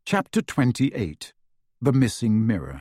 Chapter 28. The Missing Mirror.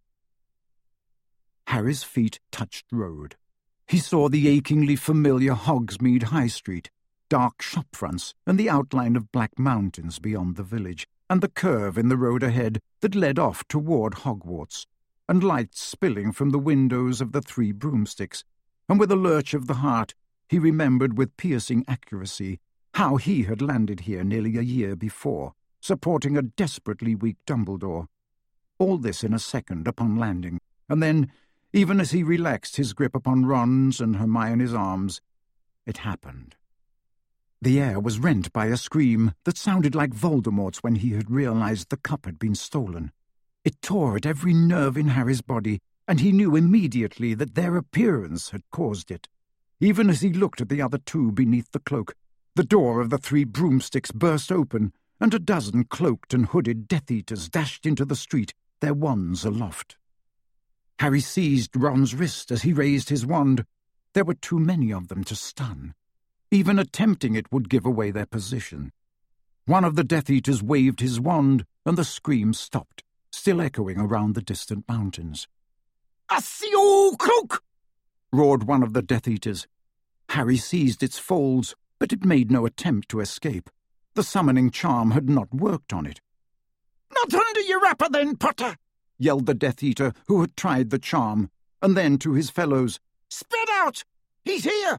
Harry's feet touched road. He saw the achingly familiar Hogsmeade High Street, dark shop fronts, and the outline of black mountains beyond the village, and the curve in the road ahead that led off toward Hogwarts, and lights spilling from the windows of the Three Broomsticks, and with a lurch of the heart he remembered with piercing accuracy how he had landed here nearly a year before, supporting a desperately weak Dumbledore. All this in a second upon landing, and then, even as he relaxed his grip upon Ron's and Hermione's arms, it happened. The air was rent by a scream that sounded like Voldemort's when he had realized the cup had been stolen. It tore at every nerve in Harry's body, and he knew immediately that their appearance had caused it. Even as he looked at the other two beneath the cloak, the door of the Three Broomsticks burst open, and a dozen cloaked and hooded Death Eaters dashed into the street, their wands aloft. Harry seized Ron's wrist as he raised his wand. There were too many of them to stun. Even attempting it would give away their position. One of the Death Eaters waved his wand, and the scream stopped, still echoing around the distant mountains. "Accio, cloak!" roared one of the Death Eaters. Harry seized its folds, but it made no attempt to escape. The summoning charm had not worked on it. "Not under your wrapper, then, Potter!" yelled the Death Eater who had tried the charm, and then to his fellows, "Spread out! He's here!"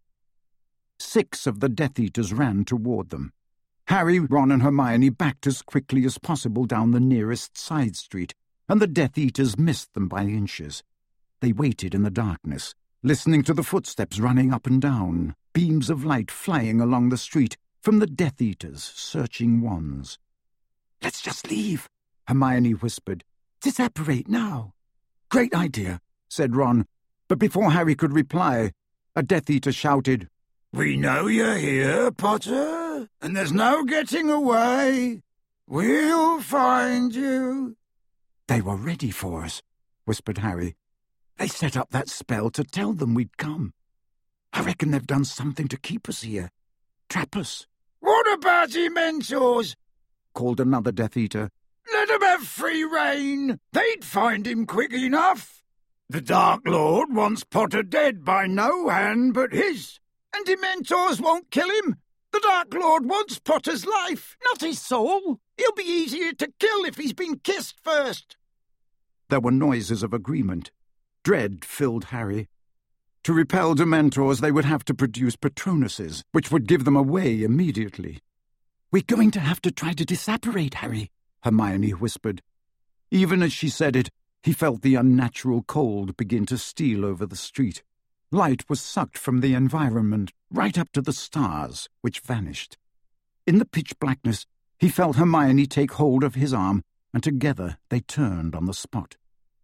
6 of the Death Eaters ran toward them. Harry, Ron, and Hermione backed as quickly as possible down the nearest side street, and the Death Eaters missed them by inches. They waited in the darkness, listening to the footsteps running up and down, beams of light flying along the street from the Death Eaters' searching wands. "Let's just leave," Hermione whispered. "Disapparate now." "Great idea," said Ron, but before Harry could reply, a Death Eater shouted, "We know you're here, Potter, and there's no getting away. We'll find you." "They were ready for us," whispered Harry. "They set up that spell to tell them we'd come. I reckon they've done something to keep us here. Trap us." "What about Dementors?" called another Death Eater. "Let them have free rein. They'd find him quick enough. The Dark Lord wants Potter dead by no hand but his. And Dementors won't kill him. The Dark Lord wants Potter's life, not his soul. He'll be easier to kill if he's been kissed first." There were noises of agreement. Dread filled Harry. To repel Dementors, they would have to produce Patronuses, which would give them away immediately. "We're going to have to try to disapparate, Harry," Hermione whispered. Even as she said it, he felt the unnatural cold begin to steal over the street. Light was sucked from the environment right up to the stars, which vanished. In the pitch blackness, he felt Hermione take hold of his arm, and together they turned on the spot.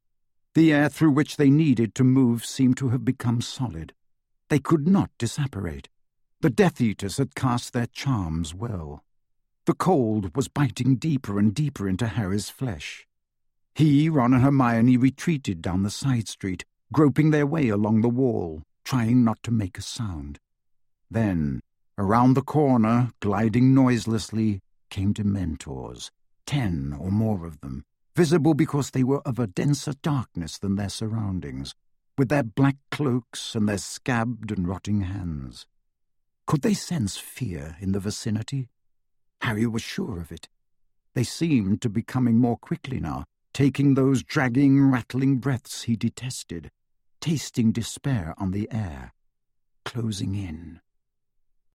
The air through which they needed to move seemed to have become solid. They could not disapparate. The Death Eaters had cast their charms well. The cold was biting deeper and deeper into Harry's flesh. He, Ron, and Hermione retreated down the side street, groping their way along the wall, trying not to make a sound. Then, around the corner, gliding noiselessly, came Dementors, 10 or more of them, visible because they were of a denser darkness than their surroundings, with their black cloaks and their scabbed and rotting hands. Could they sense fear in the vicinity? Harry was sure of it. They seemed to be coming more quickly now, taking those dragging, rattling breaths he detested, tasting despair on the air, closing in.